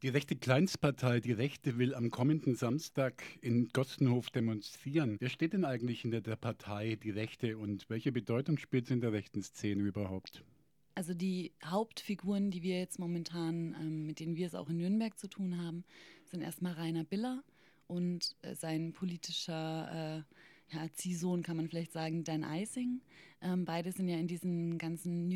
Die rechte Kleinstpartei Die Rechte will am kommenden Samstag in Gostenhof demonstrieren. Wer steht denn eigentlich hinter der Partei Die Rechte und welche Bedeutung spielt sie in der rechten Szene überhaupt? Also die Hauptfiguren, die wir jetzt momentan, mit denen wir es auch in Nürnberg zu tun haben, sind erstmal Rainer Biller und sein politischer Ziehsohn, kann man vielleicht sagen, Dan Eising. Beide sind ja in diesen ganzen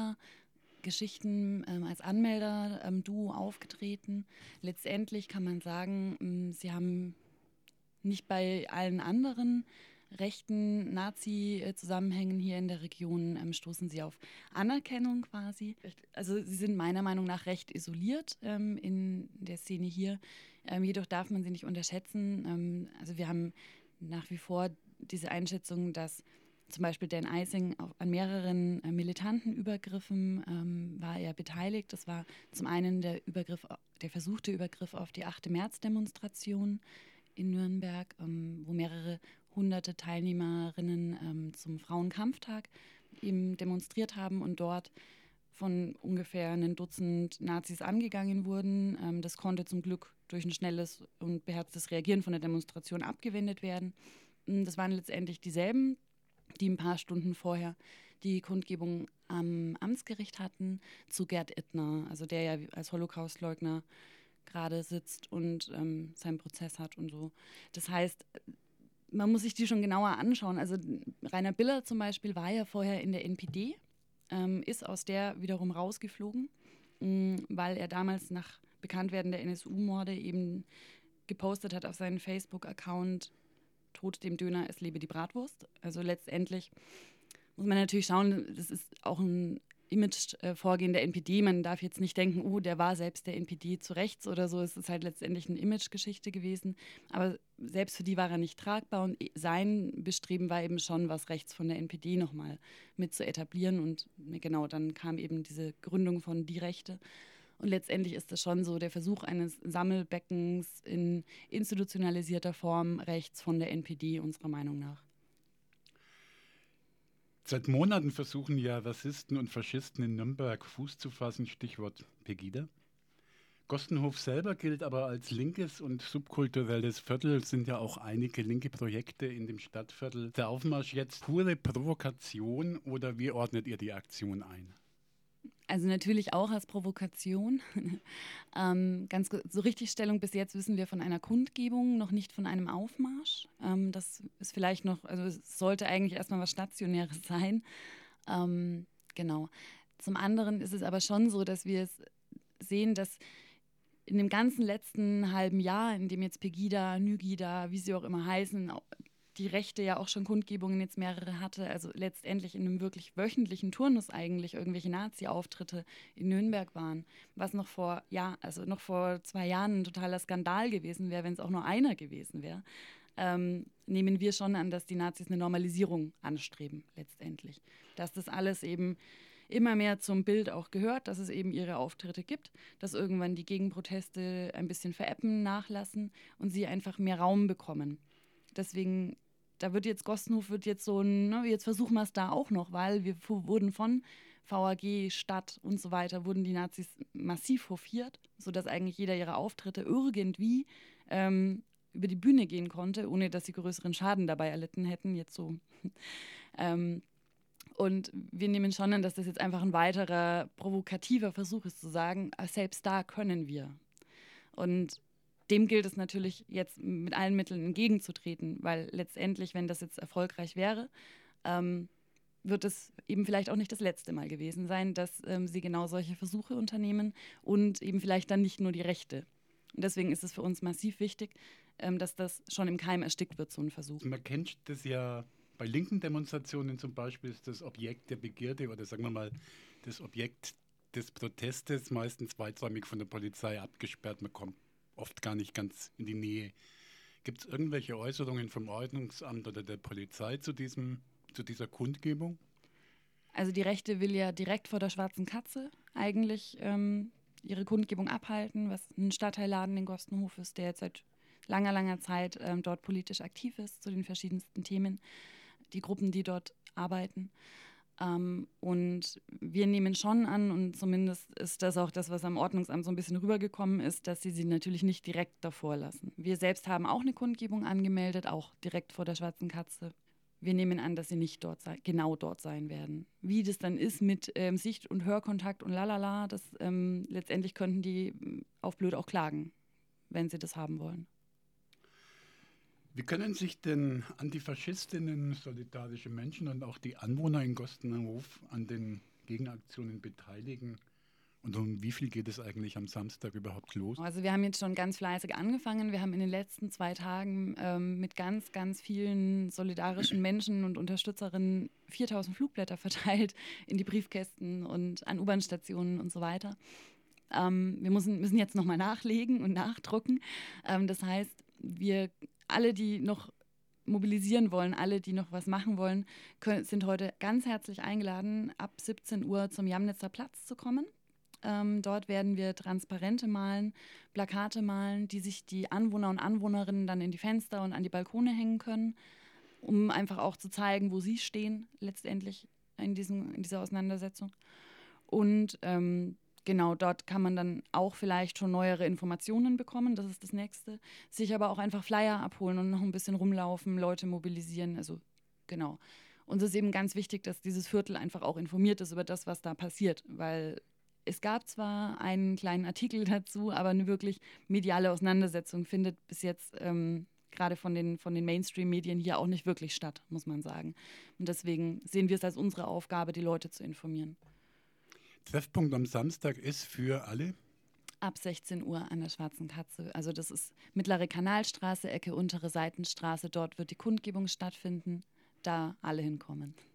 Nygida-Geschichten als Anmelder Duo aufgetreten. Letztendlich kann man sagen, sie haben nicht bei allen anderen rechten Nazi-Zusammenhängen hier in der Region stoßen sie auf Anerkennung quasi. Also sie sind meiner Meinung nach recht isoliert in der Szene hier. Jedoch darf man sie nicht unterschätzen. Also wir haben nach wie vor diese Einschätzung, dass zum Beispiel Dan Eising an mehreren militanten Übergriffen war er beteiligt. Das war zum einen der versuchte Übergriff auf die 8. März-Demonstration in Nürnberg, wo mehrere hunderte Teilnehmerinnen zum Frauenkampftag eben demonstriert haben und dort von ungefähr einem Dutzend Nazis angegangen wurden. Das konnte zum Glück durch ein schnelles und beherztes Reagieren von der Demonstration abgewendet werden. Das waren letztendlich dieselben, die ein paar Stunden vorher die Kundgebung am Amtsgericht hatten zu Gerd Ittner, also der ja als Holocaustleugner gerade sitzt und seinen Prozess hat und so. Das heißt, man muss sich die schon genauer anschauen. Also Rainer Biller zum Beispiel war ja vorher in der NPD, ist aus der wiederum rausgeflogen, weil er damals nach Bekanntwerden der NSU-Morde eben gepostet hat auf seinen Facebook-Account: Tod dem Döner, es lebe die Bratwurst. Also letztendlich muss man natürlich schauen, das ist auch ein Image-Vorgehen der NPD. Man darf jetzt nicht denken, der war selbst der NPD zu rechts oder so. Es ist halt letztendlich eine Image-Geschichte gewesen. Aber selbst für die war er nicht tragbar. Und sein Bestreben war eben schon, was rechts von der NPD nochmal mit zu etablieren. Und genau, dann kam eben diese Gründung von Die Rechte. Und letztendlich ist das schon so der Versuch eines Sammelbeckens in institutionalisierter Form rechts von der NPD, unserer Meinung nach. Seit Monaten versuchen ja Rassisten und Faschisten in Nürnberg Fuß zu fassen, Stichwort Pegida. Gostenhof selber gilt aber als linkes und subkulturelles Viertel, sind ja auch einige linke Projekte in dem Stadtviertel. Der Aufmarsch jetzt pure Provokation oder wie ordnet ihr die Aktion ein? Also natürlich auch als Provokation. So richtig Stellung bis jetzt wissen wir von einer Kundgebung, noch nicht von einem Aufmarsch. Das ist vielleicht noch, also es sollte eigentlich erstmal was Stationäres sein. Genau. Zum anderen ist es aber schon so, dass wir es sehen, dass in dem ganzen letzten halben Jahr, in dem jetzt Pegida, Nygida, wie sie auch immer heißen, die Rechte ja auch schon Kundgebungen jetzt mehrere hatte, also letztendlich in einem wirklich wöchentlichen Turnus eigentlich irgendwelche Nazi-Auftritte in Nürnberg waren, was noch vor 2 Jahren ein totaler Skandal gewesen wäre, wenn es auch nur einer gewesen wäre, nehmen wir schon an, dass die Nazis eine Normalisierung anstreben letztendlich. Dass das alles eben immer mehr zum Bild auch gehört, dass es eben ihre Auftritte gibt, dass irgendwann die Gegenproteste ein bisschen veräppen, nachlassen und sie einfach mehr Raum bekommen. Deswegen, da wird jetzt Gostenhof so jetzt versuchen wir es da auch noch, weil wir wurden von VAG, Stadt und so weiter, wurden die Nazis massiv hofiert, sodass eigentlich jeder ihre Auftritte irgendwie über die Bühne gehen konnte, ohne dass sie größeren Schaden dabei erlitten hätten, jetzt so. Und wir nehmen schon an, dass das jetzt einfach ein weiterer provokativer Versuch ist, zu sagen, selbst da können wir. Und dem gilt es natürlich jetzt mit allen Mitteln entgegenzutreten, weil letztendlich, wenn das jetzt erfolgreich wäre, wird es eben vielleicht auch nicht das letzte Mal gewesen sein, dass sie genau solche Versuche unternehmen und eben vielleicht dann nicht nur die Rechte. Und deswegen ist es für uns massiv wichtig, dass das schon im Keim erstickt wird, so ein Versuch. Man kennt das ja bei linken Demonstrationen zum Beispiel, ist das Objekt der Begierde oder sagen wir mal das Objekt des Protestes meistens weiträumig von der Polizei abgesperrt. Man kommt oft gar nicht ganz in die Nähe. Gibt es irgendwelche Äußerungen vom Ordnungsamt oder der Polizei zu dieser Kundgebung? Also die Rechte will ja direkt vor der Schwarzen Katze eigentlich ihre Kundgebung abhalten, was ein Stadtteilladen in Gostenhof ist, der jetzt seit langer, langer Zeit dort politisch aktiv ist zu den verschiedensten Themen, die Gruppen, die dort arbeiten. Und wir nehmen schon an, und zumindest ist das auch das, was am Ordnungsamt so ein bisschen rübergekommen ist, dass sie natürlich nicht direkt davor lassen. Wir selbst haben auch eine Kundgebung angemeldet, auch direkt vor der Schwarzen Katze. Wir nehmen an, dass sie nicht genau dort sein werden. Wie das dann ist mit Sicht- und Hörkontakt und lalala, das letztendlich könnten die auf blöd auch klagen, wenn sie das haben wollen. Wie können sich denn Antifaschistinnen, solidarische Menschen und auch die Anwohner in Gostenhof an den Gegenaktionen beteiligen? Und um wie viel geht es eigentlich am Samstag überhaupt los? Also wir haben jetzt schon ganz fleißig angefangen. Wir haben in den letzten 2 Tagen mit ganz, ganz vielen solidarischen Menschen und Unterstützerinnen 4.000 Flugblätter verteilt in die Briefkästen und an U-Bahn-Stationen und so weiter. Wir müssen jetzt nochmal nachlegen und nachdrucken. Das heißt, alle, die noch mobilisieren wollen, alle, die noch was machen wollen, sind heute ganz herzlich eingeladen, ab 17 Uhr zum Jamnitzer Platz zu kommen. Dort werden wir Transparente malen, Plakate malen, die sich die Anwohner und Anwohnerinnen dann in die Fenster und an die Balkone hängen können, um einfach auch zu zeigen, wo sie stehen letztendlich in dieser Auseinandersetzung. Und genau, dort kann man dann auch vielleicht schon neuere Informationen bekommen, das ist das Nächste. Sich aber auch einfach Flyer abholen und noch ein bisschen rumlaufen, Leute mobilisieren, also genau. Uns ist eben ganz wichtig, dass dieses Viertel einfach auch informiert ist über das, was da passiert, weil es gab zwar einen kleinen Artikel dazu, aber eine wirklich mediale Auseinandersetzung findet bis jetzt gerade von den Mainstream-Medien hier auch nicht wirklich statt, muss man sagen. Und deswegen sehen wir es als unsere Aufgabe, die Leute zu informieren. Treffpunkt am Samstag ist für alle? Ab 16 Uhr an der Schwarzen Katze. Also das ist Mittlere Kanalstraße, Ecke Untere Seitenstraße. Dort wird die Kundgebung stattfinden. Da alle hinkommen.